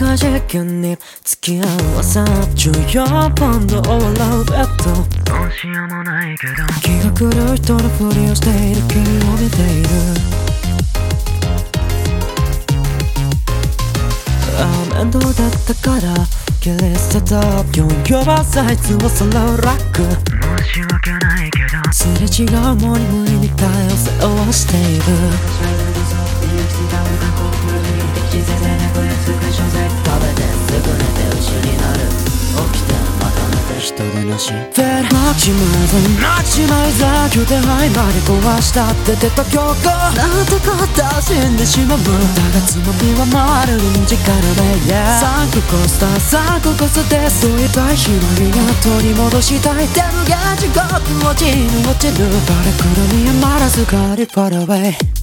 な時間に付き合う朝14本の笑うベッドどうしようもないけど気が狂う人のふりをしている君を見ている面倒だったから切り捨てた4番サイズをさらうラック申し訳ないけどすれ違うもり無理に対応せをしている人でなしフェルマキシマイザー今日でハイまで壊したって出た曲なんてこと死んでしまうだがつまみはまる臨時からねサンクコスターサンクコスでそういった日の日が取り戻したいでもが地獄落ちる誰からに余らずガリファラウェイ